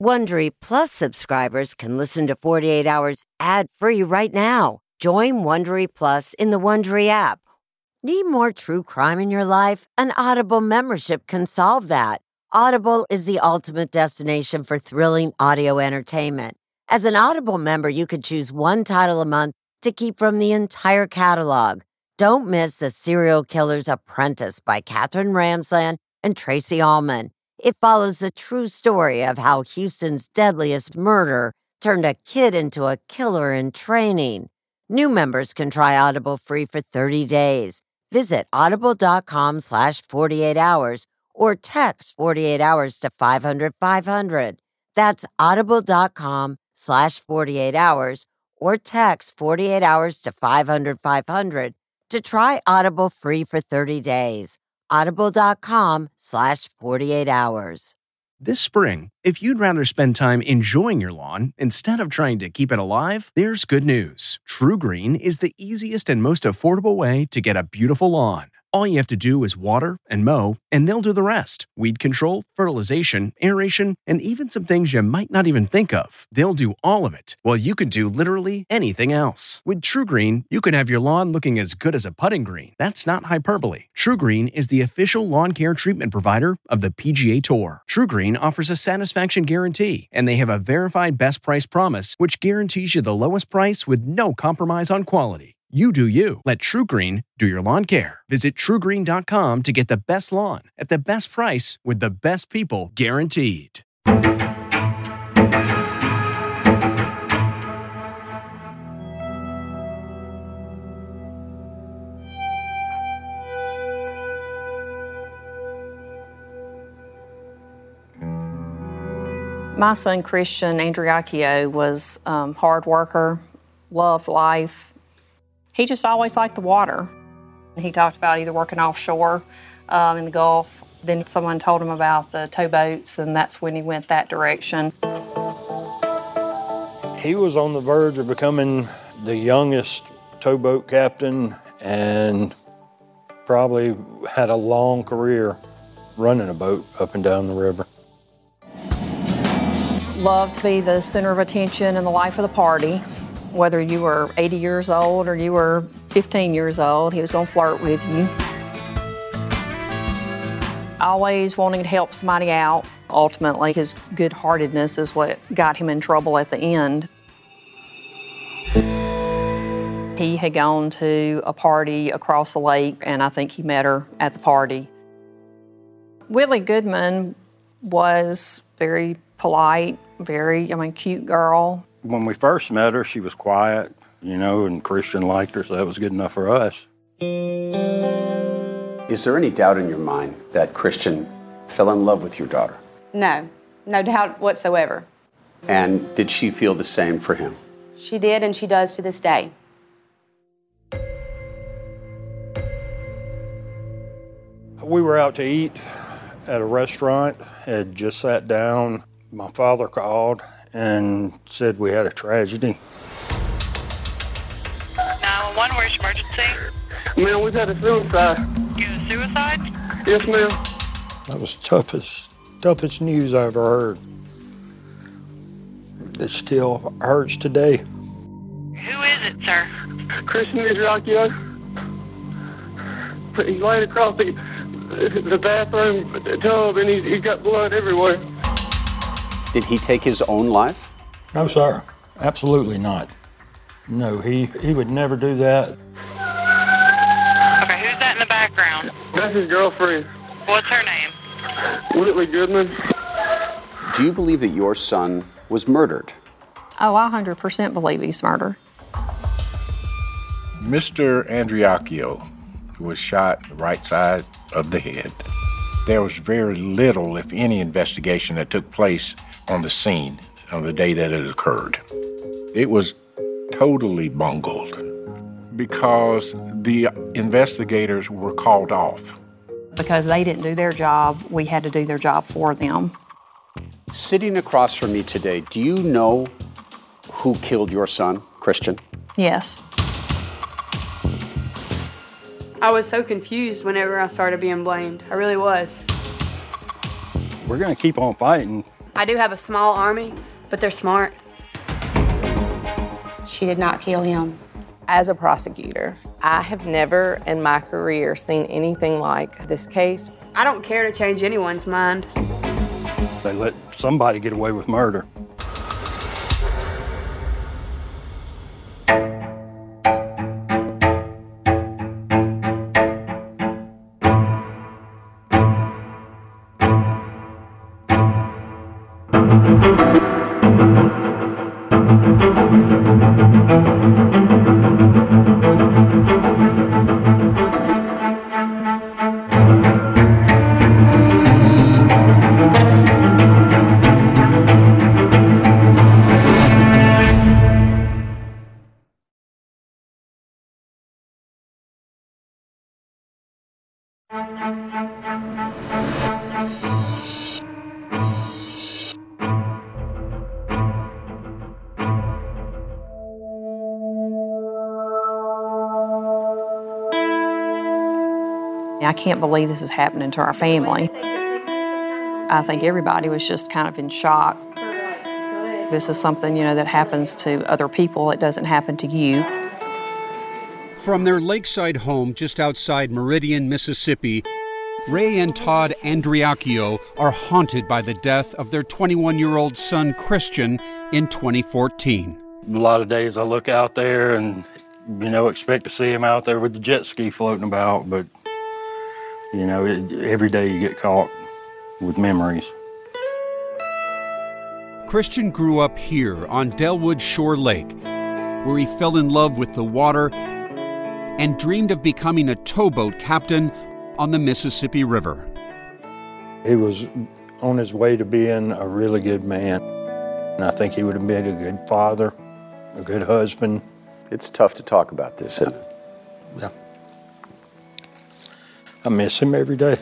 Wondery Plus subscribers can listen to 48 Hours ad-free right now. Join Wondery Plus in the Wondery app. Need more true crime in your life? An Audible membership can solve that. Audible is the ultimate destination for thrilling audio entertainment. As an Audible member, you can choose one title a month to keep from the entire catalog. Don't miss The Serial Killer's Apprentice by Katherine Ramsland and Tracy Ullman. It follows the true story of how Houston's deadliest murder turned a kid into a killer in training. New members can try Audible free for 30 days. Visit audible.com/48 hours or text 48 hours to 500-500. That's audible.com/48 hours or text 48 hours to 500-500 to try Audible free for 30 days. Audible.com/48 hours. This spring, if you'd rather spend time enjoying your lawn instead of trying to keep it alive, there's good news. True Green is the easiest and most affordable way to get a beautiful lawn. All you have to do is water and mow, and they'll do the rest. Weed control, fertilization, aeration, and even some things you might not even think of. They'll do all of it, while you can do literally anything else. With True Green, you can have your lawn looking as good as a putting green. That's not hyperbole. True Green is the official lawn care treatment provider of the PGA Tour. True Green offers a satisfaction guarantee, and they have a verified best price promise, which guarantees you the lowest price with no compromise on quality. You do you. Let True Green do your lawn care. Visit TrueGreen.com to get the best lawn at the best price with the best people guaranteed. My son, Christian Andriacchio, was a hard worker, loved life. He just always liked the water. He talked about either working offshore in the Gulf. Then someone told him about the towboats, and that's when he went that direction. He was on the verge of becoming the youngest towboat captain and probably had a long career running a boat up and down the river. Loved to be the center of attention in the life of the party. Whether you were 80 years old or you were 15 years old, he was going to flirt with you. Always wanting to help somebody out. Ultimately, his good-heartedness is what got him in trouble at the end. He had gone to a party across the lake, and I think he met her at the party. Willie Goodman was very polite, cute girl. When we first met her, she was quiet, and Christian liked her, so that was good enough for us. Is there any doubt in your mind that Christian fell in love with your daughter? No doubt whatsoever. And did she feel the same for him? She did, and she does to this day. We were out to eat at a restaurant, had just sat down. My father called and said we had a tragedy. 911, where's your emergency? Ma'am, we've had a suicide. You had a suicide? Yes, ma'am. That was toughest news I ever heard. It still hurts today. Who is it, sir? Christian Andriacchio. He's laying across the bathroom tub, and he's got blood everywhere. Did he take his own life? No, sir. Absolutely not. No, he would never do that. Okay, who's that in the background? That's his girlfriend. What's her name? Whitley Goodman. Do you believe that your son was murdered? Oh, I 100% believe he's murdered. Mr. Andriacchio was shot the right side of the head. There was very little, if any, investigation that took place on the scene on the day that it occurred. It was totally bungled because the investigators were called off. Because they didn't do their job, we had to do their job for them. Sitting across from me today, do you know who killed your son, Christian? Yes. I was so confused whenever I started being blamed. I really was. We're going to keep on fighting I do have a small army, but they're smart. She did not kill him. As a prosecutor, I have never in my career seen anything like this case. I don't care to change anyone's mind. They let somebody get away with murder. I can't believe this is happening to our family. I think everybody was just kind of in shock. This is something, that happens to other people. It doesn't happen to you. From their lakeside home just outside Meridian, Mississippi, Ray and Todd Andriacchio are haunted by the death of their 21-year-old son, Christian, in 2014. A lot of days I look out there and, expect to see him out there with the jet ski floating about, but, every day you get caught with memories. Christian grew up here on Delwood Shore Lake, where he fell in love with the water and dreamed of becoming a towboat captain on the Mississippi River. He was on his way to being a really good man. And I think he would have been a good father, a good husband. It's tough to talk about this, isn't it? Yeah. I miss him every day.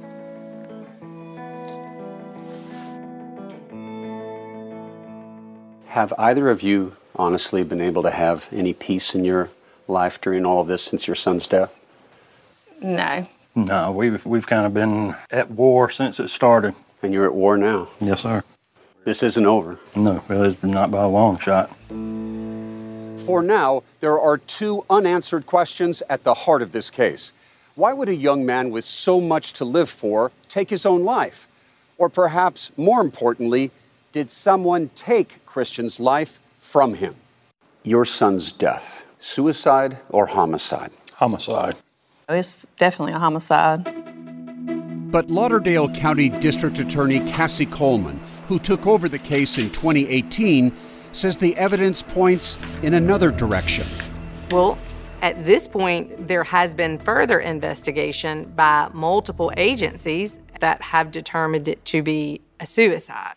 Have either of you honestly been able to have any peace in your life during all of this since your son's death? No. No, we've kind of been at war since it started. And you're at war now? Yes, sir. This isn't over? No, well, it's not by a long shot. For now, there are two unanswered questions at the heart of this case. Why would a young man with so much to live for take his own life? Or perhaps more importantly, did someone take Christian's life from him? Your son's death, suicide or homicide? Homicide. It's definitely a homicide. But Lauderdale County District Attorney Cassie Coleman, who took over the case in 2018, says the evidence points in another direction. Well, at this point, there has been further investigation by multiple agencies that have determined it to be a suicide.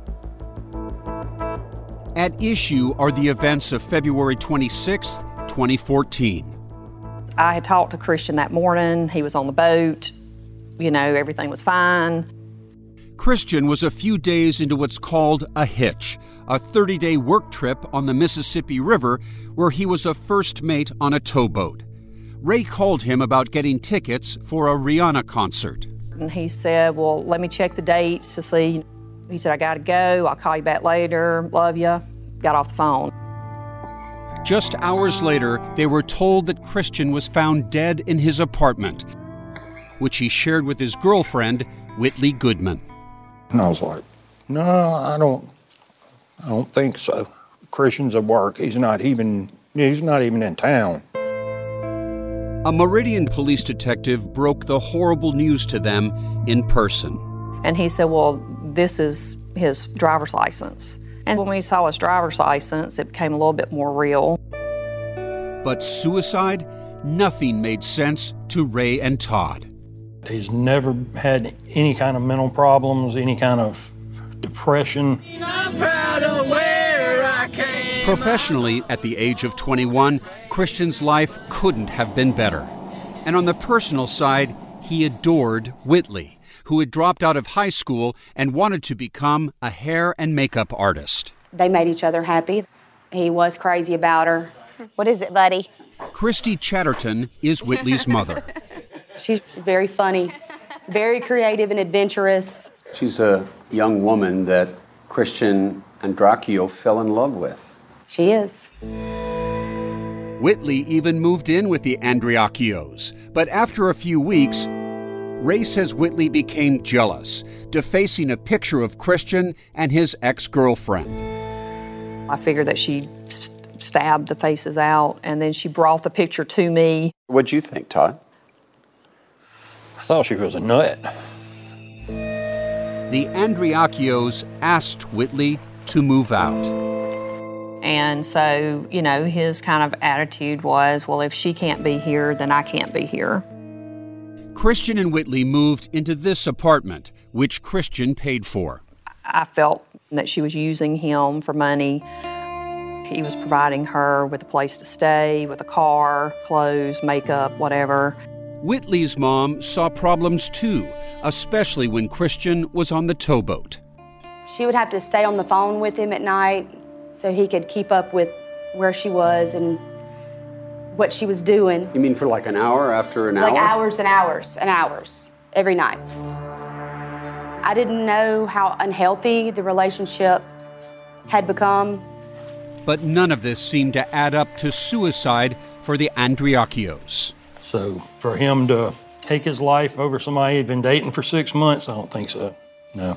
At issue are the events of February 26, 2014. I had talked to Christian that morning. He was on the boat. Everything was fine. Christian was a few days into what's called a hitch, a 30-day work trip on the Mississippi River where he was a first mate on a towboat. Ray called him about getting tickets for a Rihanna concert. And he said, well, let me check the dates to see. He said, I got to go. I'll call you back later. Love you. Got off the phone. Just hours later, they were told that Christian was found dead in his apartment, which he shared with his girlfriend, Whitley Goodman. And I was like, no, I don't think so. Christian's at work. He's not even in town. A Meridian police detective broke the horrible news to them in person. And he said, well, this is his driver's license. And when we saw his driver's license, it became a little bit more real. But suicide? Nothing made sense to Ray and Todd. He's never had any kind of mental problems, any kind of depression. I'm proud of where I came. Professionally, at the age of 21, Christian's life couldn't have been better. And on the personal side, he adored Whitley, who had dropped out of high school and wanted to become a hair and makeup artist. They made each other happy. He was crazy about her. What is it, buddy? Christy Chatterton is Whitley's mother. She's very funny, very creative and adventurous. She's a young woman that Christian Andracchio fell in love with. She is. Whitley even moved in with the Andracchios, but after a few weeks, Ray says Whitley became jealous, defacing a picture of Christian and his ex-girlfriend. I figured that she stabbed the faces out, and then she brought the picture to me. What'd you think, Todd? I thought she was a nut. The Andracchios asked Whitley to move out. And so, his kind of attitude was, well, if she can't be here, then I can't be here. Christian and Whitley moved into this apartment, which Christian paid for. I felt that she was using him for money. He was providing her with a place to stay, with a car, clothes, makeup, whatever. Whitley's mom saw problems too, especially when Christian was on the towboat. She would have to stay on the phone with him at night so he could keep up with where she was and what she was doing. You mean for like an hour after an hour? Like hours and hours and hours every night. I didn't know how unhealthy the relationship had become. But none of this seemed to add up to suicide for the Andracchios. So for him to take his life over somebody he'd been dating for 6 months, I don't think so. No.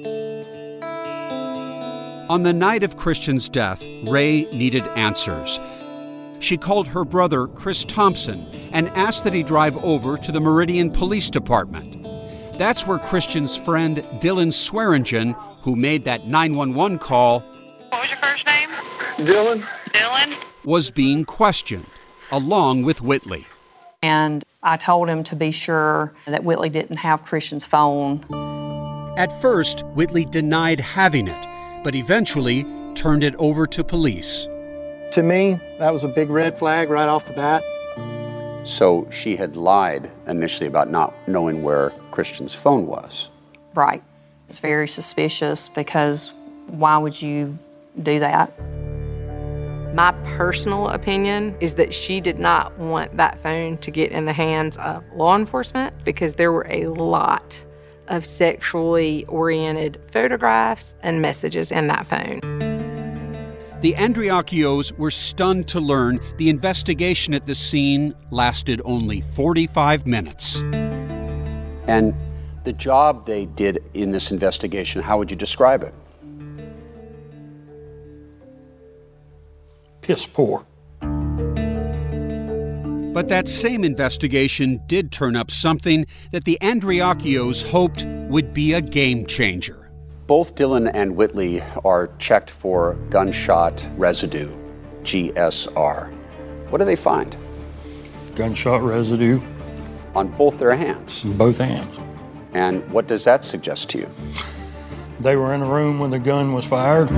On the night of Christian's death, Ray needed answers. She called her brother, Chris Thompson, and asked that he drive over to the Meridian Police Department. That's where Christian's friend, Dylan Swearingen, who made that 911 call, What was your first name? Dylan. Dylan? was being questioned, along with Whitley. And I told him to be sure that Whitley didn't have Christian's phone. At first, Whitley denied having it, but eventually turned it over to police. To me, that was a big red flag right off the bat. So she had lied initially about not knowing where Christian's phone was. Right. It's very suspicious because why would you do that? My personal opinion is that she did not want that phone to get in the hands of law enforcement because there were a lot of sexually oriented photographs and messages in that phone. The Andracchios were stunned to learn the investigation at the scene lasted only 45 minutes. And the job they did in this investigation, how would you describe it? Piss poor. But that same investigation did turn up something that the Andracchios hoped would be a game changer. Both Dylan and Whitley are checked for gunshot residue, GSR. What do they find? Gunshot residue. On both their hands? Both hands. And what does that suggest to you? They were in the room when the gun was fired.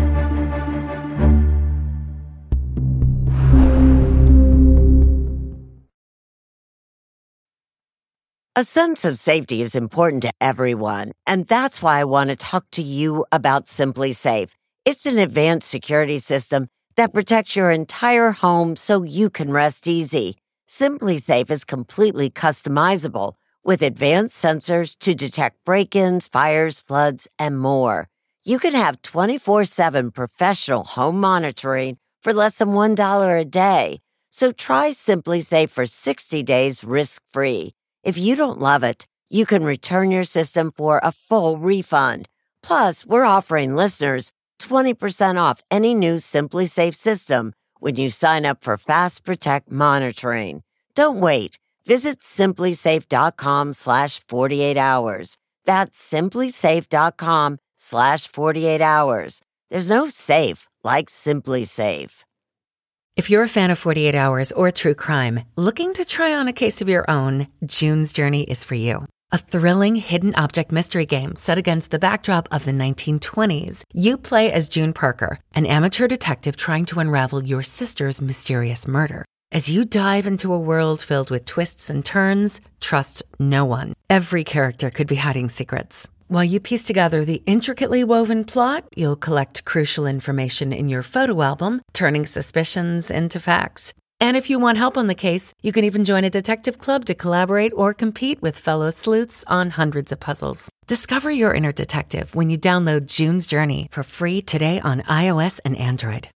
A sense of safety is important to everyone, and that's why I want to talk to you about Simply Safe. It's an advanced security system that protects your entire home so you can rest easy. Simply Safe is completely customizable with advanced sensors to detect break-ins, fires, floods, and more. You can have 24/7 professional home monitoring for less than $1 a day. So try Simply Safe for 60 days risk-free. If you don't love it, you can return your system for a full refund. Plus, we're offering listeners 20% off any new Simply Safe system when you sign up for Fast Protect monitoring. Don't wait. Visit simplysafe.com/48 hours. That's simplysafe.com/48 hours. There's no safe like Simply Safe. If you're a fan of 48 Hours or true crime, looking to try on a case of your own, June's Journey is for you. A thrilling hidden object mystery game set against the backdrop of the 1920s. You play as June Parker, an amateur detective trying to unravel your sister's mysterious murder. As you dive into a world filled with twists and turns, trust no one. Every character could be hiding secrets. While you piece together the intricately woven plot, you'll collect crucial information in your photo album, turning suspicions into facts. And if you want help on the case, you can even join a detective club to collaborate or compete with fellow sleuths on hundreds of puzzles. Discover your inner detective when you download June's Journey for free today on iOS and Android.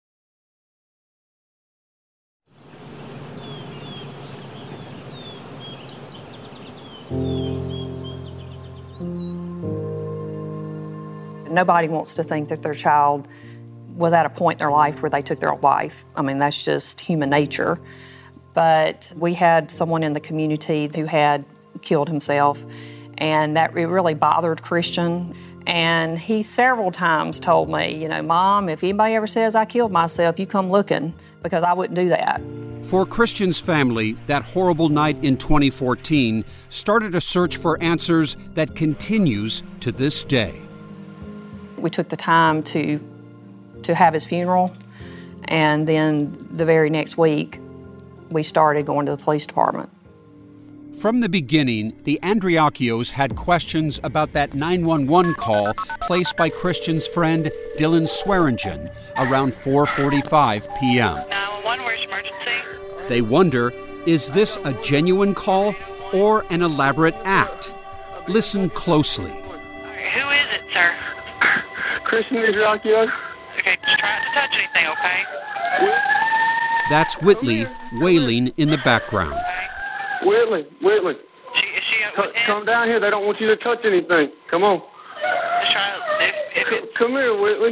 Nobody wants to think that their child was at a point in their life where they took their own life. I mean, that's just human nature. But we had someone in the community who had killed himself, and that really bothered Christian. And he several times told me, Mom, if anybody ever says I killed myself, you come looking, because I wouldn't do that. For Christian's family, that horrible night in 2014 started a search for answers that continues to this day. We took the time to have his funeral, and then the very next week, we started going to the police department. From the beginning, the Andriacchios had questions about that 911 call placed by Christian's friend Dylan Swearingen around 4:45 p.m. 911, where's emergency? They wonder, is this a genuine call or an elaborate act? Listen closely. Who is it, sir? Christian Andriacchio. Okay, just try not to touch anything, okay? That's Whitley wailing in the background. Whitley. Is she Come down here. They don't want you to touch anything. Come on. Just try if it's... Come here, Whitley.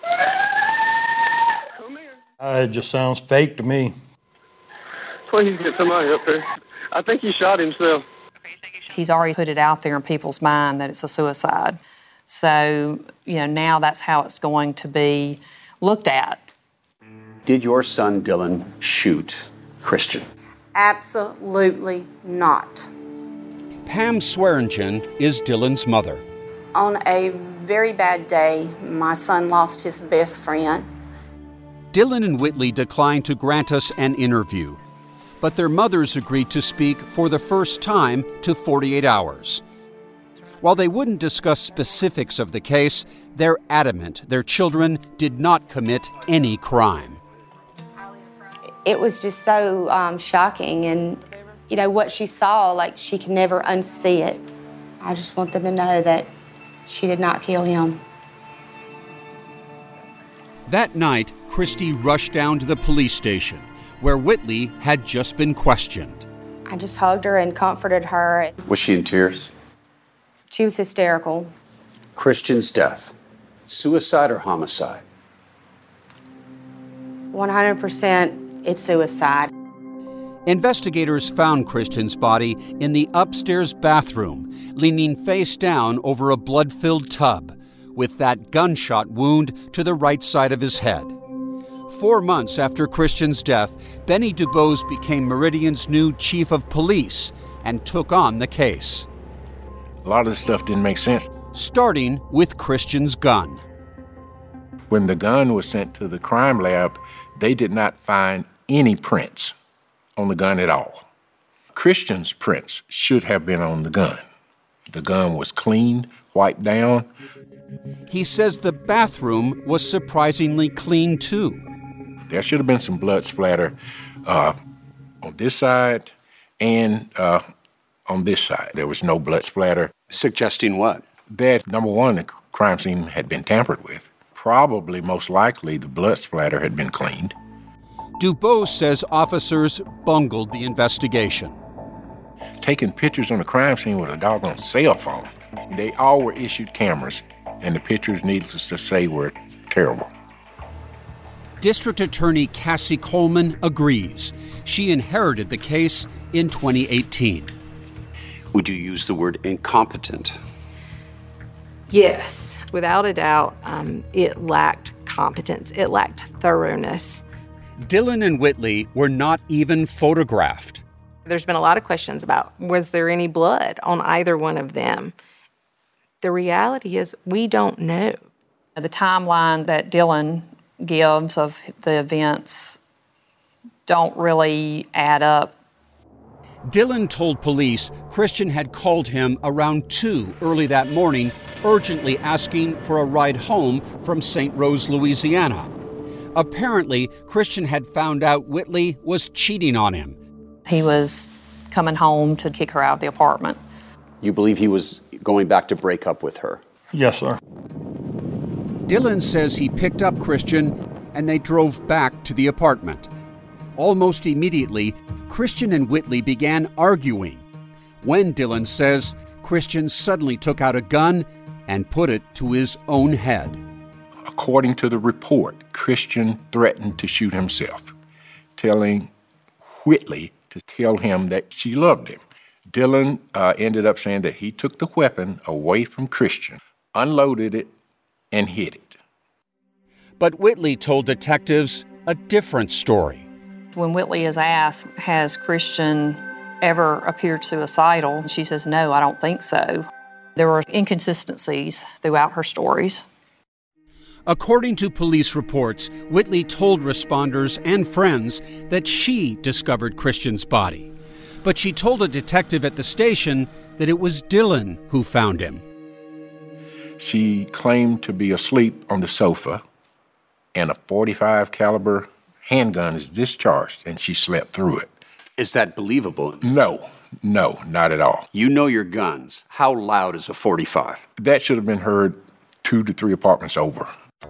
Come here. It just sounds fake to me. Please get somebody up there. I think he shot himself. He's already put it out there in people's mind that it's a suicide. So, now that's how it's going to be looked at. Did your son Dylan shoot Christian? Absolutely not. Pam Swearingen is Dylan's mother. On a very bad day, my son lost his best friend. Dylan and Whitley declined to grant us an interview, but their mothers agreed to speak for the first time to 48 Hours. While they wouldn't discuss specifics of the case, they're adamant their children did not commit any crime. It was just so shocking, and what she saw, she can never unsee it. I just want them to know that she did not kill him. That night, Christy rushed down to the police station, where Whitley had just been questioned. I just hugged her and comforted her. Was she in tears? She was hysterical. Christian's death, suicide or homicide? 100% it's suicide. Investigators found Christian's body in the upstairs bathroom, leaning face down over a blood-filled tub, with that gunshot wound to the right side of his head. 4 months after Christian's death, Benny Dubose became Meridian's new chief of police and took on the case. A lot of this stuff didn't make sense. Starting with Christian's gun. When the gun was sent to the crime lab, they did not find any prints on the gun at all. Christian's prints should have been on the gun. The gun was cleaned, wiped down. He says the bathroom was surprisingly clean, too. There should have been some blood splatter on this side and on this side. There was no blood splatter. Suggesting what? That, number one, the crime scene had been tampered with. Probably, most likely, the blood splatter had been cleaned. Dubose says officers bungled the investigation. Taking pictures on the crime scene with a doggone cell phone. They all were issued cameras, and the pictures, needless to say, were terrible. District Attorney Cassie Coleman agrees. She inherited the case in 2018. Would you use the word incompetent? Yes, without a doubt, it lacked competence. It lacked thoroughness. Dylan and Whitley were not even photographed. There's been a lot of questions about, was there any blood on either one of them? The reality is, we don't know. The timeline that Dylan gives of the events don't really add up. Dylan told police Christian had called him around 2 early that morning, urgently asking for a ride home from St. Rose, Louisiana. Apparently, Christian had found out Whitley was cheating on him. He was coming home to kick her out of the apartment. You believe he was going back to break up with her? Yes, sir. Dylan says he picked up Christian and they drove back to the apartment. Almost immediately, Christian and Whitley began arguing. When Dylan says Christian suddenly took out a gun and put it to his own head. According to the report, Christian threatened to shoot himself, telling Whitley to tell him that she loved him. Dylan ended up saying that he took the weapon away from Christian, unloaded it, and hid it. But Whitley told detectives a different story. When Whitley is asked, has Christian ever appeared suicidal? She says, no, I don't think so. There were inconsistencies throughout her stories. According to police reports, Whitley told responders and friends that she discovered Christian's body. But she told a detective at the station that it was Dylan who found him. She claimed to be asleep on the sofa, and a .45 caliber handgun is discharged, and she slept through it. Is that believable? No, not at all. You know your guns. How loud is a .45? That should have been heard 2 to 3 apartments over.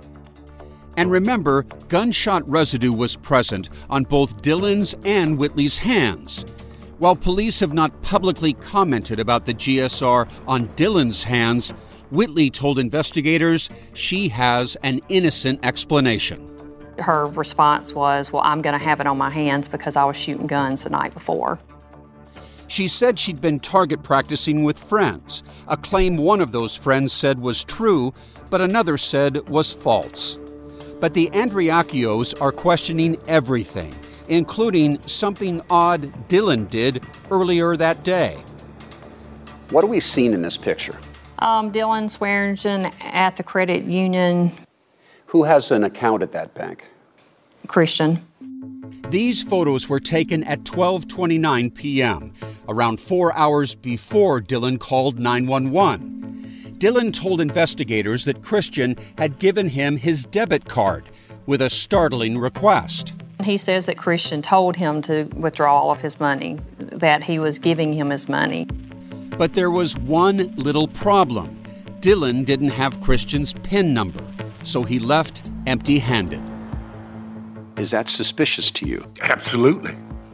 And remember, gunshot residue was present on both Dylan's and Whitley's hands. While police have not publicly commented about the GSR on Dylan's hands, Whitley told investigators she has an innocent explanation. Her response was, well, I'm going to have it on my hands because I was shooting guns the night before. She said she'd been target practicing with friends, a claim one of those friends said was true, but another said was false. But the Andriacchios are questioning everything, including something odd Dylan did earlier that day. What are we seeing in this picture? Dylan Swearingen at the credit union. Who has an account at that bank? Christian. These photos were taken at 12:29 p.m., around 4 hours before Dylan called 911. Dylan told investigators that Christian had given him his debit card with a startling request. He says that Christian told him to withdraw all of his money, that he was giving him his money. But there was one little problem. Dylan didn't have Christian's PIN number, so he left empty-handed. Is that suspicious to you? Absolutely.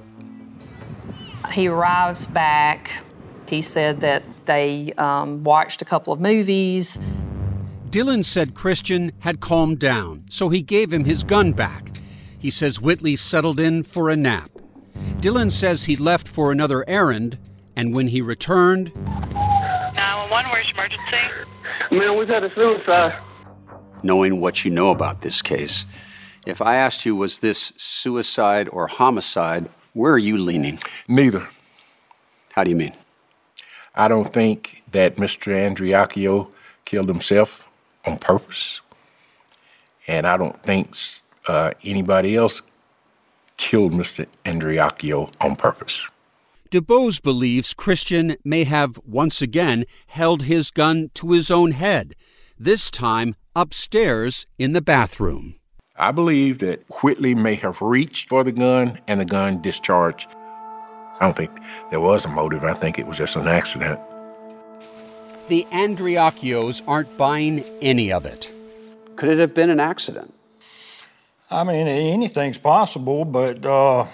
He arrives back. He said that they watched a couple of movies. Dylan said Christian had calmed down, so he gave him his gun back. He says Whitley settled in for a nap. Dylan says he left for another errand, and when he returned... 911, where's your emergency? Man, we've had a suicide. Knowing what you know about this case, if I asked you, was this suicide or homicide, where are you leaning? Neither. How do you mean? I don't think that Mr. Andriacchio killed himself on purpose. And I don't think anybody else killed Mr. Andriacchio on purpose. DuBose believes Christian may have once again held his gun to his own head, this time upstairs in the bathroom. I believe that Whitley may have reached for the gun and the gun discharged. I don't think there was a motive. I think it was just an accident. The Andriacchios aren't buying any of it. Could it have been an accident? I mean, anything's possible, but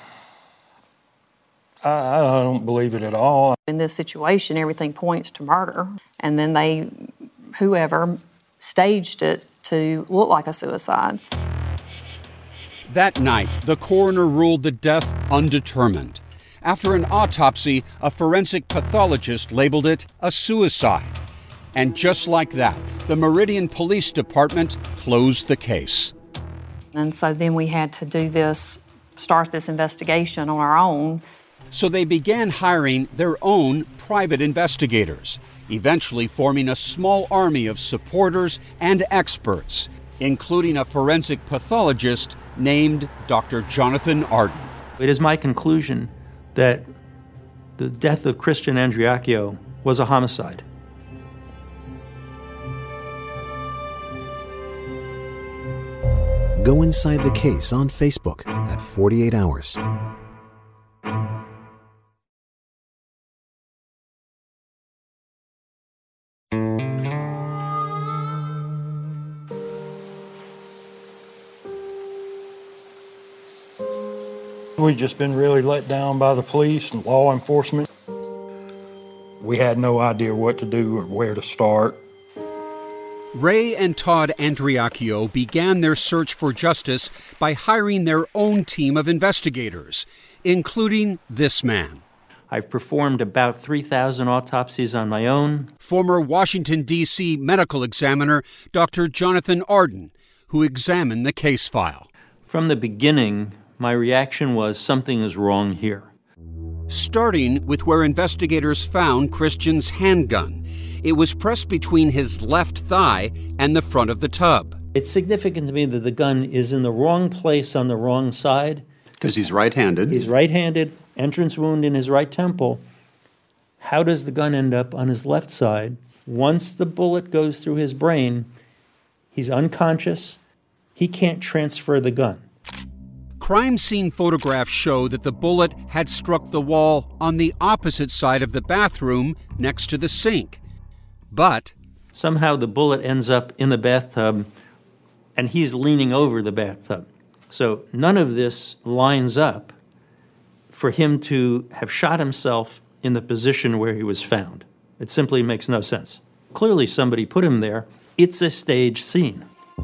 I don't believe it at all. In this situation, everything points to murder. And then whoever staged it to look like a suicide. That night, the coroner ruled the death undetermined. After an autopsy, a forensic pathologist labeled it a suicide. And just like that, the Meridian Police Department closed the case. And so then we had to start this investigation on our own. So they began hiring their own private investigators, eventually forming a small army of supporters and experts, including a forensic pathologist named Dr. Jonathan Arden. It is my conclusion that the death of Christian Andriacchio was a homicide. Go inside the case on Facebook at 48 Hours. We've just been really let down by the police and law enforcement. We had no idea what to do or where to start. Ray and Todd Andriacchio began their search for justice by hiring their own team of investigators, including this man. I've performed about 3,000 autopsies on my own. Former Washington, D.C. medical examiner Dr. Jonathan Arden, who examined the case file. From the beginning, my reaction was something is wrong here. Starting with where investigators found Christian's handgun. It was pressed between his left thigh and the front of the tub. It's significant to me that the gun is in the wrong place on the wrong side. Because he's right-handed. He's right-handed, entrance wound in his right temple. How does the gun end up on his left side? Once the bullet goes through his brain, he's unconscious. He can't transfer the gun. Crime scene photographs show that the bullet had struck the wall on the opposite side of the bathroom next to the sink. But somehow the bullet ends up in the bathtub, and he's leaning over the bathtub. So none of this lines up for him to have shot himself in the position where he was found. It simply makes no sense. Clearly somebody put him there. It's a staged scene.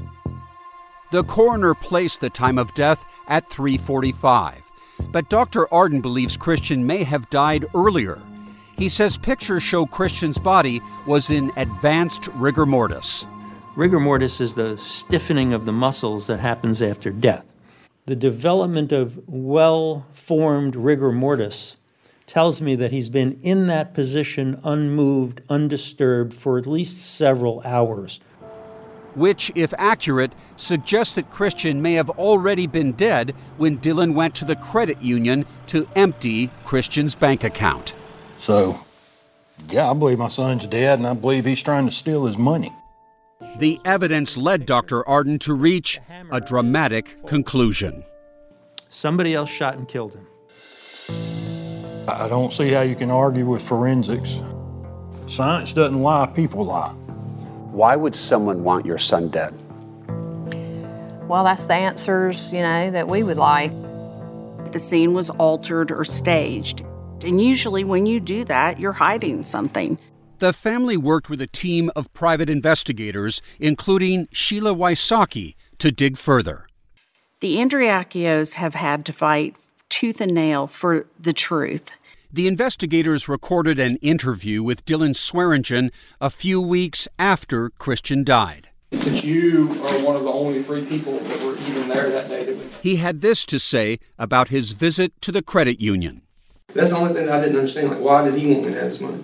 The coroner placed the time of death at 3:45, but Dr. Arden believes Christian may have died earlier. He says pictures show Christian's body was in advanced rigor mortis. Rigor mortis is the stiffening of the muscles that happens after death. The development of well-formed rigor mortis tells me that he's been in that position unmoved, undisturbed for at least several hours. Which, if accurate, suggests that Christian may have already been dead when Dylan went to the credit union to empty Christian's bank account. So, yeah, I believe my son's dead, and I believe he's trying to steal his money. The evidence led Dr. Arden to reach a dramatic conclusion. Somebody else shot and killed him. I don't see how you can argue with forensics. Science doesn't lie, people lie. Why would someone want your son dead? Well, that's the answers, that we would like. The scene was altered or staged. And usually when you do that, you're hiding something. The family worked with a team of private investigators, including Sheila Wysocki, to dig further. The Andriacchios have had to fight tooth and nail for the truth. The investigators recorded an interview with Dylan Swearingen a few weeks after Christian died. Since you are one of the only 3 people that were even there that day. He had this to say about his visit to the credit union. That's the only thing I didn't understand. Why did he want me to have this money?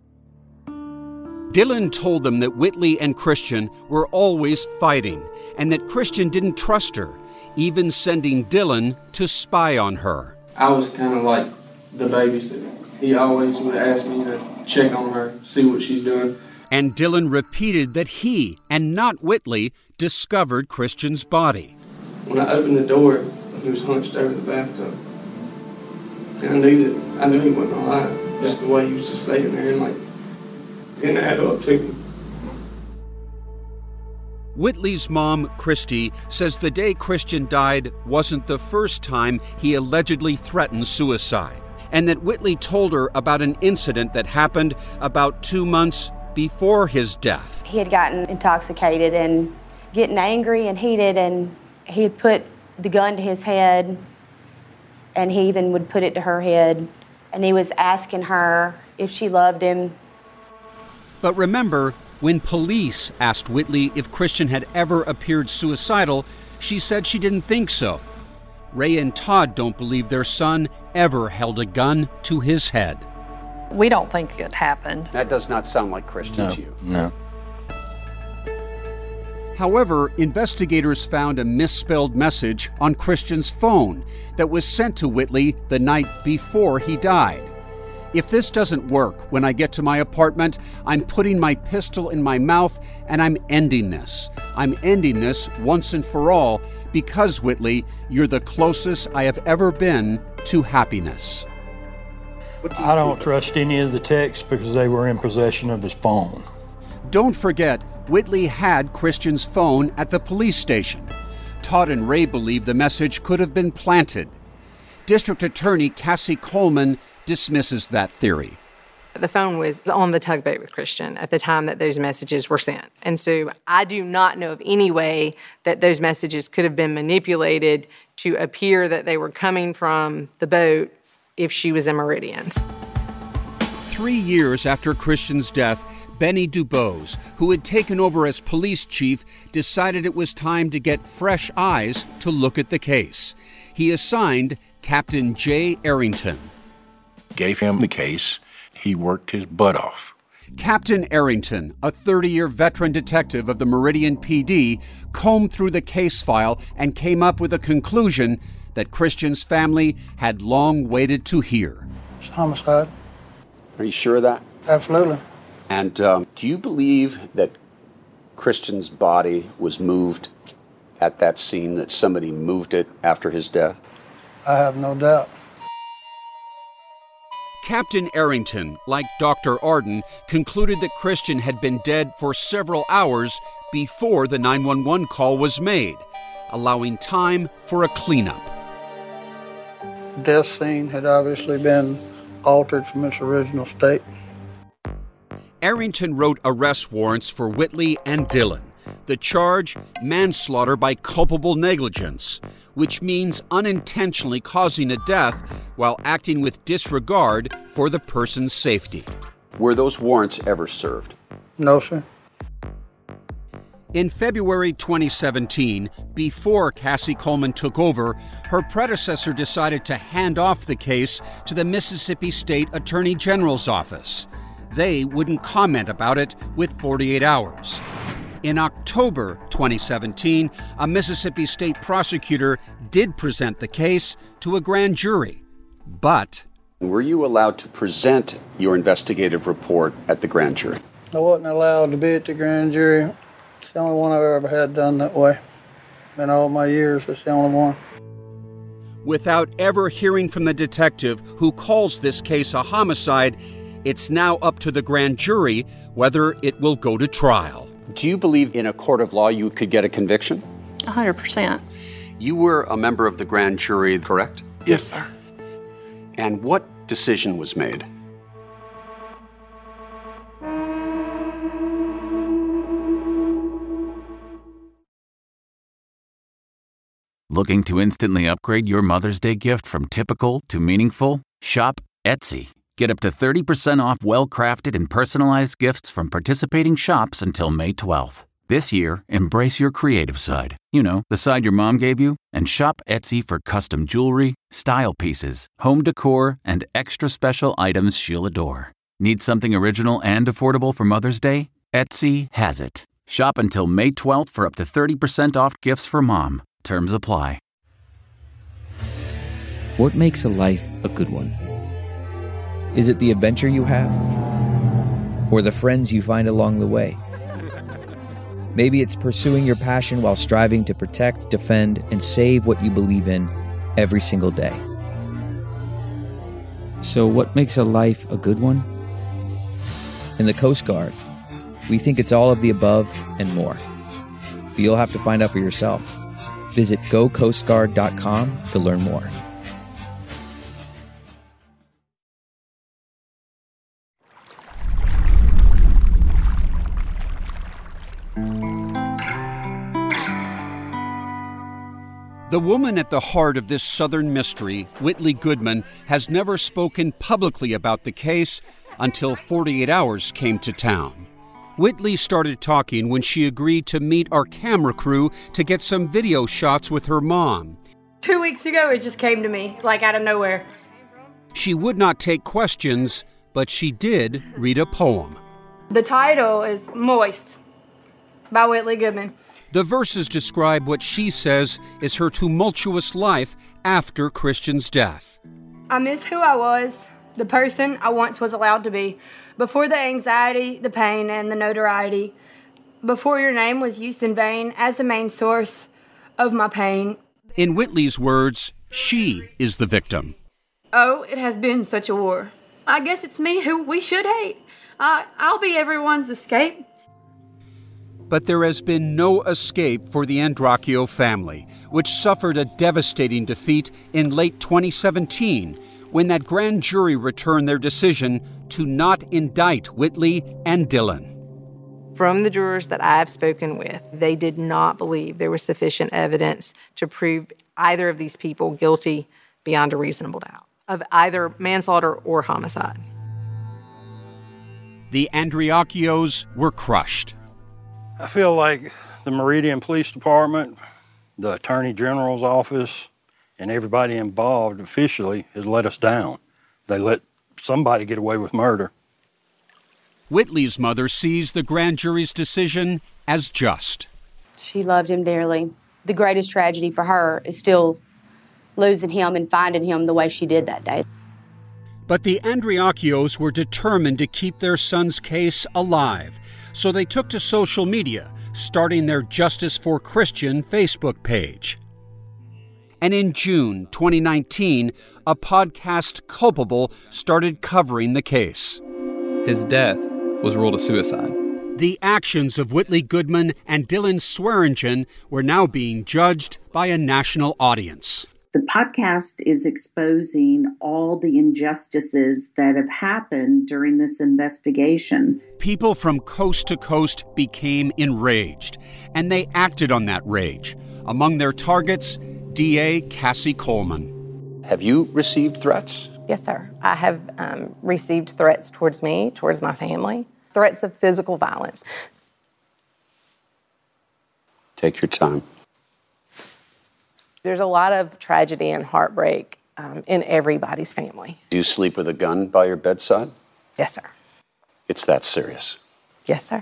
Dylan told them that Whitley and Christian were always fighting and that Christian didn't trust her, even sending Dylan to spy on her. I was kind of like the babysitter. He always would ask me to check on her, see what she's doing. And Dylan repeated that he, and not Whitley, discovered Christian's body. When I opened the door, he was hunched over the bathtub. And I knew he wasn't alive. Just the way he was just sitting there and it didn't add up to me. Whitley's mom, Christy, says the day Christian died wasn't the first time he allegedly threatened suicide, and that Whitley told her about an incident that happened about 2 months before his death. He had gotten intoxicated and getting angry and heated, and he had put the gun to his head, and he even would put it to her head, and he was asking her if she loved him. But remember, when police asked Whitley if Christian had ever appeared suicidal, she said she didn't think so. Ray and Todd don't believe their son ever held a gun to his head. We don't think it happened. That does not sound like Christian to you. No. However, investigators found a misspelled message on Christian's phone that was sent to Whitley the night before he died. If this doesn't work when I get to my apartment, I'm putting my pistol in my mouth and I'm ending this. I'm ending this once and for all because, Whitley, you're the closest I have ever been to happiness. I don't trust any of the texts because they were in possession of his phone. Don't forget, Whitley had Christian's phone at the police station. Todd and Ray believe the message could have been planted. District Attorney Cassie Coleman dismisses that theory. The phone was on the tugboat with Christian at the time that those messages were sent. And so I do not know of any way that those messages could have been manipulated to appear that they were coming from the boat if she was in Meridian. 3 years after Christian's death, Benny Dubose, who had taken over as police chief, decided it was time to get fresh eyes to look at the case. He assigned Captain Jay Arrington. Gave him the case. He worked his butt off. Captain Arrington, a 30-year veteran detective of the Meridian PD, combed through the case file and came up with a conclusion that Christian's family had long waited to hear. It's homicide. Are you sure of that? Absolutely. And do you believe that Christian's body was moved at that scene, that somebody moved it after his death? I have no doubt. Captain Arrington, like Dr. Arden, concluded that Christian had been dead for several hours before the 911 call was made, allowing time for a cleanup. The death scene had obviously been altered from its original state. Arrington wrote arrest warrants for Whitley and Dillon. The charge, manslaughter by culpable negligence, which means unintentionally causing a death while acting with disregard for the person's safety. Were those warrants ever served? No, sir. In February 2017, before Cassie Coleman took over, her predecessor decided to hand off the case to the Mississippi State Attorney General's office. They wouldn't comment about it with 48 hours. In October 2017, a Mississippi state prosecutor did present the case to a grand jury, but... Were you allowed to present your investigative report at the grand jury? I wasn't allowed to be at the grand jury. It's the only one I've ever had done that way. In all my years, it's the only one. Without ever hearing from the detective who calls this case a homicide, it's now up to the grand jury whether it will go to trial. Do you believe in a court of law you could get a conviction? 100%. You were a member of the grand jury, correct? Yes, sir. And what decision was made? Looking to instantly upgrade your Mother's Day gift from typical to meaningful? Shop Etsy. Get up to 30% off well-crafted and personalized gifts from participating shops until May 12th. This year, embrace your creative side. You know, the side your mom gave you. And shop Etsy for custom jewelry, style pieces, home decor, and extra special items she'll adore. Need something original and affordable for Mother's Day? Etsy has it. Shop until May 12th for up to 30% off gifts for mom. Terms apply. What makes a life a good one? Is it the adventure you have? Or the friends you find along the way? Maybe it's pursuing your passion while striving to protect, defend, and save what you believe in every single day. So what makes a life a good one? In the Coast Guard, we think it's all of the above and more. But you'll have to find out for yourself. Visit gocoastguard.com to learn more. The woman at the heart of this Southern mystery, Whitley Goodman, has never spoken publicly about the case until 48 Hours came to town. Whitley started talking when she agreed to meet our camera crew to get some video shots with her mom. 2 weeks ago, it just came to me, like out of nowhere. She would not take questions, but she did read a poem. The title is Moist by Whitley Goodman. The verses describe what she says is her tumultuous life after Christian's death. I miss who I was, the person I once was allowed to be, before the anxiety, the pain, and the notoriety, before your name was used in vain as the main source of my pain. In Whitley's words, she is the victim. Oh, it has been such a war. I guess it's me who we should hate. I'll be everyone's escape. But there has been no escape for the Andracchio family, which suffered a devastating defeat in late 2017 when that grand jury returned their decision to not indict Whitley and Dylan. From the jurors that I've spoken with, they did not believe there was sufficient evidence to prove either of these people guilty beyond a reasonable doubt of either manslaughter or homicide. The Andracchios were crushed. I feel like the Meridian Police Department, the Attorney General's office, and everybody involved officially has let us down. They let somebody get away with murder. Whitley's mother sees the grand jury's decision as just. She loved him dearly. The greatest tragedy for her is still losing him and finding him the way she did that day. But the Andracchios were determined to keep their son's case alive, so they took to social media, starting their Justice for Christian Facebook page. And in June 2019, a podcast, Culpable, started covering the case. His death was ruled a suicide. The actions of Whitley Goodman and Dylan Swearingen were now being judged by a national audience. The podcast is exposing all the injustices that have happened during this investigation. People from coast to coast became enraged, and they acted on that rage. Among their targets, DA Cassie Coleman. Have you received threats? Yes, sir. I have received threats towards me, towards my family, threats of physical violence. Take your time. There's a lot of tragedy and heartbreak in everybody's family. Do you sleep with a gun by your bedside? Yes, sir. It's that serious. Yes, sir.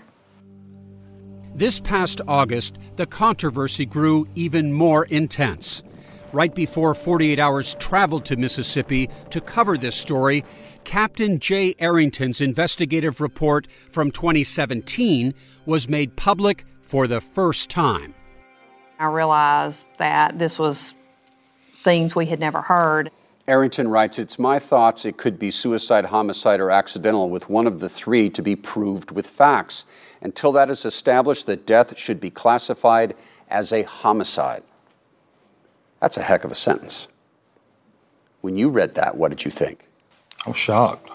This past August, the controversy grew even more intense. Right before 48 Hours traveled to Mississippi to cover this story, Captain Jay Arrington's investigative report from 2017 was made public for the first time. I realized that this was things we had never heard. Arrington writes, "It's my thoughts it could be suicide, homicide, or accidental, with one of the three to be proved with facts. Until that is established, the death should be classified as a homicide." That's a heck of a sentence. When you read that, what did you think? I was shocked.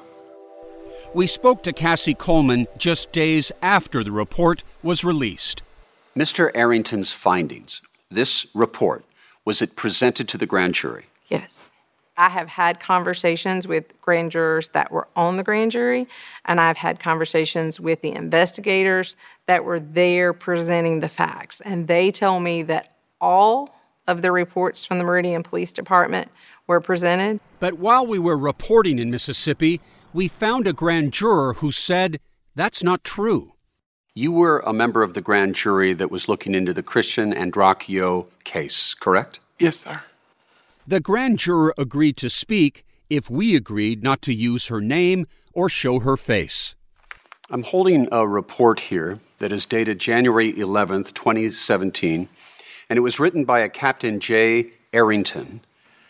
We spoke to Cassie Coleman just days after the report was released. Mr. Arrington's findings, this report, was it presented to the grand jury? Yes. I have had conversations with grand jurors that were on the grand jury, and I've had conversations with the investigators that were there presenting the facts. And they tell me that all of the reports from the Meridian Police Department were presented. But while we were reporting in Mississippi, we found a grand juror who said that's not true. You were a member of the grand jury that was looking into the Christian Andracchio case, correct? Yes, sir. The grand juror agreed to speak if we agreed not to use her name or show her face. I'm holding a report here that is dated January 11th, 2017, and it was written by a Captain Jay Arrington.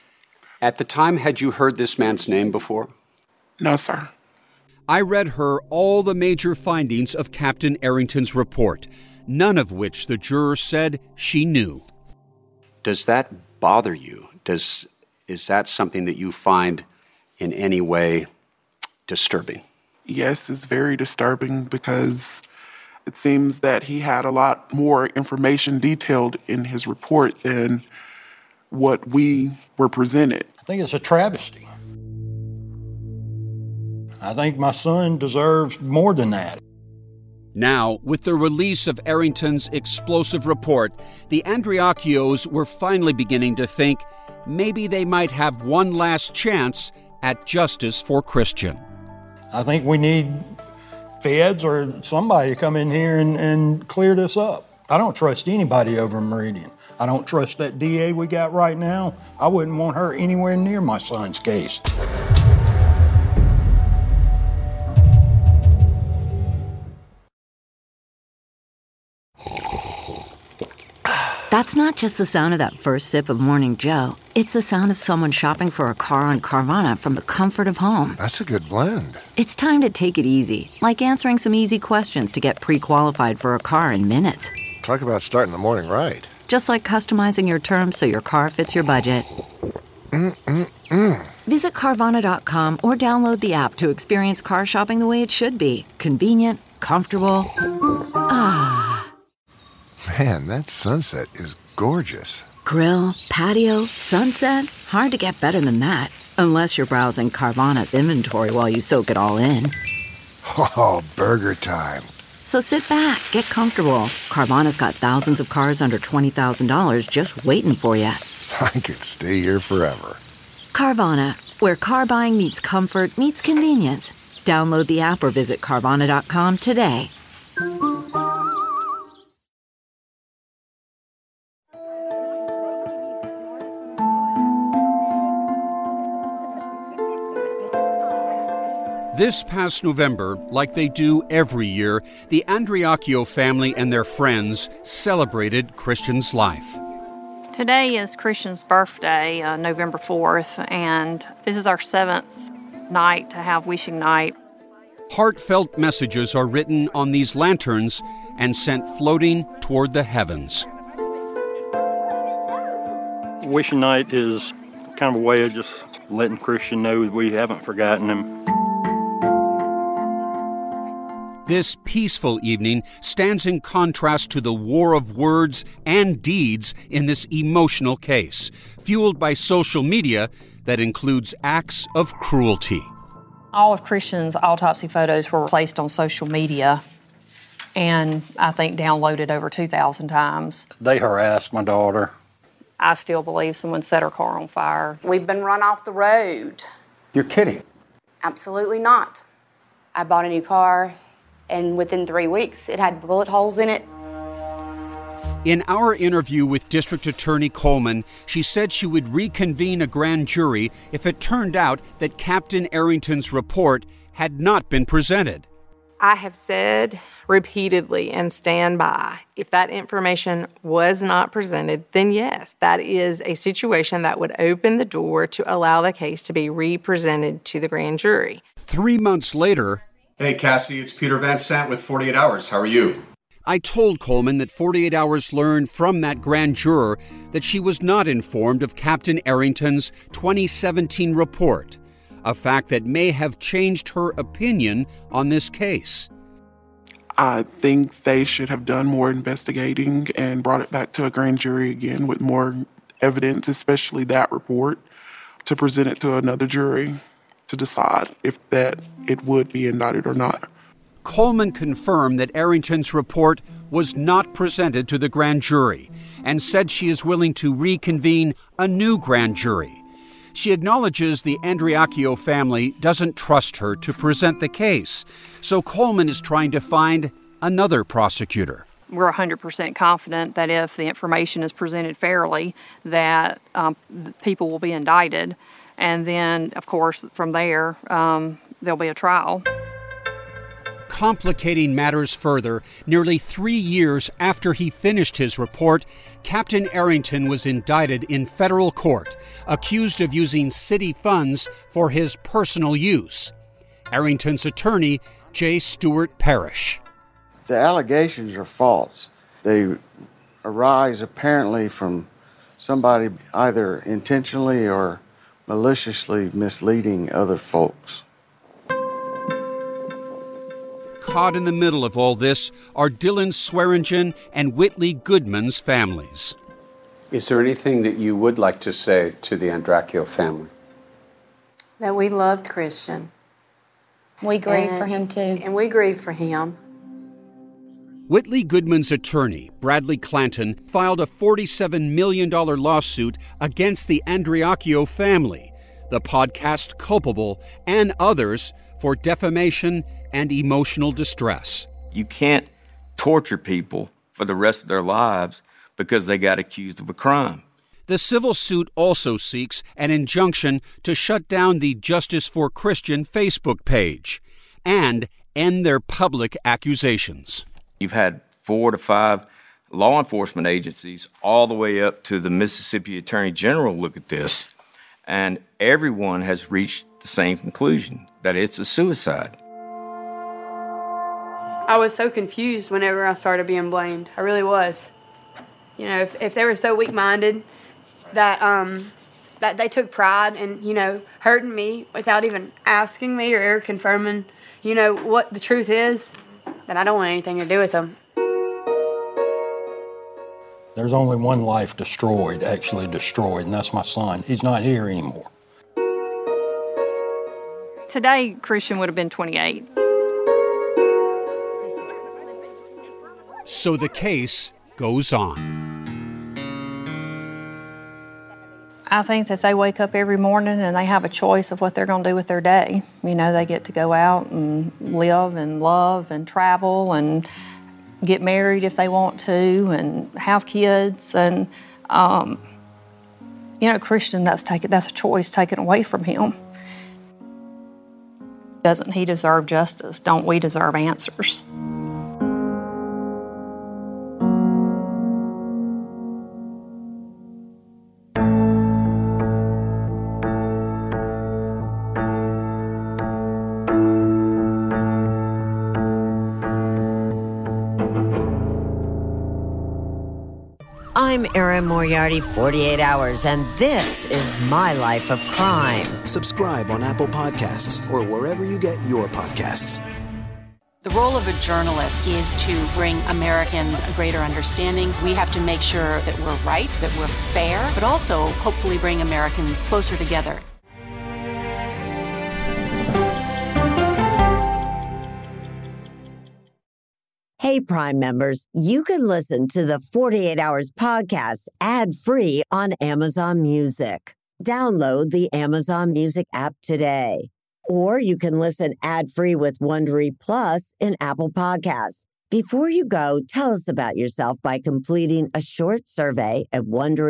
At the time, had you heard this man's name before? No, sir. I read her all the major findings of Captain Arrington's report, none of which the juror said she knew. Does that bother you? Is that something that you find in any way disturbing? Yes, it's very disturbing because it seems that he had a lot more information detailed in his report than what we were presented. I think it's a travesty. I think my son deserves more than that. Now, with the release of Arrington's explosive report, the Andracchios were finally beginning to think maybe they might have one last chance at justice for Christian. I think we need feds or somebody to come in here and clear this up. I don't trust anybody over in Meridian. I don't trust that DA we got right now. I wouldn't want her anywhere near my son's case. That's not just the sound of that first sip of Morning Joe. It's the sound of someone shopping for a car on Carvana from the comfort of home. That's a good blend. It's time to take it easy, like answering some easy questions to get pre-qualified for a car in minutes. Talk about starting the morning right. Just like customizing your terms so your car fits your budget. Visit Carvana.com or download the app to experience car shopping the way it should be. Convenient, comfortable. Man, that sunset is gorgeous. Grill, patio, sunset. Hard to get better than that. Unless you're browsing Carvana's inventory while you soak it all in. Oh, burger time. So sit back, get comfortable. Carvana's got thousands of cars under $20,000 just waiting for you. I could stay here forever. Carvana, where car buying meets comfort meets convenience. Download the app or visit Carvana.com today. This past November, like they do every year, the Andriacchio family and their friends celebrated Christian's life. Today is Christian's birthday, November 4th, and this is our 7th night to have Wishing Night. Heartfelt messages are written on these lanterns and sent floating toward the heavens. Wishing Night is kind of a way of just letting Christian know we haven't forgotten him. This peaceful evening stands in contrast to the war of words and deeds in this emotional case, fueled by social media that includes acts of cruelty. All of Christian's autopsy photos were placed on social media and I think downloaded over 2,000 times. They harassed my daughter. I still believe someone set her car on fire. We've been run off the road. You're kidding. Absolutely not. I bought a new car, and within 3 weeks, it had bullet holes in it. In our interview with District Attorney Coleman, she said she would reconvene a grand jury if it turned out that Captain Arrington's report had not been presented. I have said repeatedly and stand by, if that information was not presented, then yes, that is a situation that would open the door to allow the case to be re-presented to the grand jury. 3 months later... Hey, Cassie, it's Peter Van Sant with 48 Hours. How are you? I told Coleman that 48 Hours learned from that grand juror that she was not informed of Captain Arrington's 2017 report, a fact that may have changed her opinion on this case. I think they should have done more investigating and brought it back to a grand jury again with more evidence, especially that report, to present it to another jury to decide if that it would be indicted or not. Coleman confirmed that Arrington's report was not presented to the grand jury and said she is willing to reconvene a new grand jury. She acknowledges the Andriacchio family doesn't trust her to present the case, so Coleman is trying to find another prosecutor. We're 100% confident that if the information is presented fairly, that people will be indicted. And then, of course, from there, there'll be a trial. Complicating matters further, nearly 3 years after he finished his report, Captain Arrington was indicted in federal court, accused of using city funds for his personal use. Arrington's attorney, J. Stewart Parrish. The allegations are false. They arise apparently from somebody either intentionally or maliciously misleading other folks. Caught in the middle of all this are Dylan Swearingen and Whitley Goodman's families. Is there anything that you would like to say to the Andriacchio family? That we loved Christian. We grieve for him too. And we grieve for him. Whitley Goodman's attorney, Bradley Clanton, filed a $47 million lawsuit against the Andriacchio family, the podcast culpable, and others for defamation and emotional distress. You can't torture people for the rest of their lives because they got accused of a crime. The civil suit also seeks an injunction to shut down the Justice for Christian Facebook page and end their public accusations. You've had 4 to 5 law enforcement agencies all the way up to the Mississippi Attorney General look at this, and everyone has reached the same conclusion, that it's a suicide. I was so confused whenever I started being blamed. I really was. You know, if they were so weak-minded that that they took pride in, you know, hurting me without even asking me or ever confirming, you know, what the truth is, then I don't want anything to do with them. There's only one life destroyed, actually destroyed, and that's my son. He's not here anymore. Today, Christian would have been 28. So the case goes on. I think that they wake up every morning and they have a choice of what they're going to do with their day. You know, they get to go out and live and love and travel and get married if they want to and have kids. And, you know, Christian, that's a choice taken away from him. Doesn't he deserve justice? Don't we deserve answers? I'm Erin Moriarty, 48 Hours, and this is My Life of Crime. Subscribe on Apple Podcasts or wherever you get your podcasts. The role of a journalist is to bring Americans a greater understanding. We have to make sure that we're right, that we're fair, but also hopefully bring Americans closer together. Hey, Prime members, you can listen to the 48 Hours podcast ad-free on Amazon Music. Download the Amazon Music app today. Or you can listen ad-free with Wondery Plus in Apple Podcasts. Before you go, tell us about yourself by completing a short survey at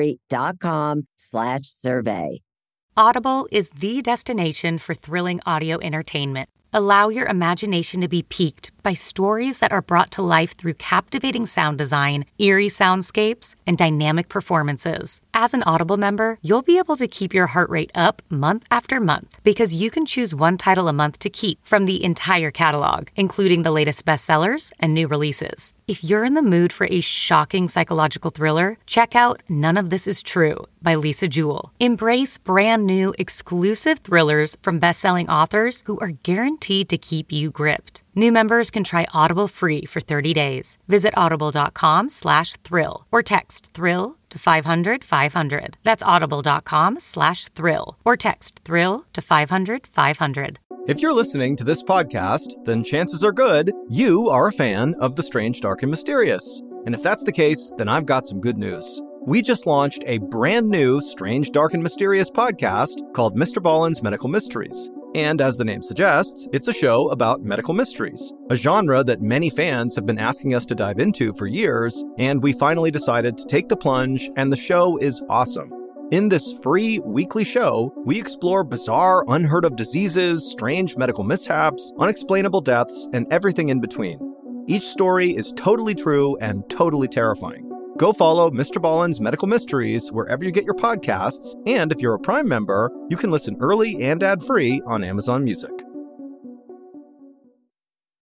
Wondery.com/survey. Audible is the destination for thrilling audio entertainment. Allow your imagination to be piqued by stories that are brought to life through captivating sound design, eerie soundscapes, and dynamic performances. As an Audible member, you'll be able to keep your heart rate up month after month because you can choose one title a month to keep from the entire catalog, including the latest bestsellers and new releases. If you're in the mood for a shocking psychological thriller, check out None of This Is True by Lisa Jewell. Embrace brand new exclusive thrillers from best-selling authors who are guaranteed to keep you gripped. New members can try Audible free for 30 days. Visit audible.com/thrill or text thrill to 500-500. That's audible.com/thrill or text thrill to 500-500. If you're listening to this podcast, then chances are good you are a fan of The Strange, Dark, and Mysterious. And if that's the case, then I've got some good news. We just launched a brand new Strange, Dark, and Mysterious podcast called Mr. Ballen's Medical Mysteries. And as the name suggests, it's a show about medical mysteries, a genre that many fans have been asking us to dive into for years, and we finally decided to take the plunge, and the show is awesome. In this free weekly show, we explore bizarre, unheard of diseases, strange medical mishaps, unexplainable deaths, and everything in between. Each story is totally true and totally terrifying. Go follow Mr. Ballen's Medical Mysteries wherever you get your podcasts, and if you're a Prime member, you can listen early and ad-free on Amazon Music.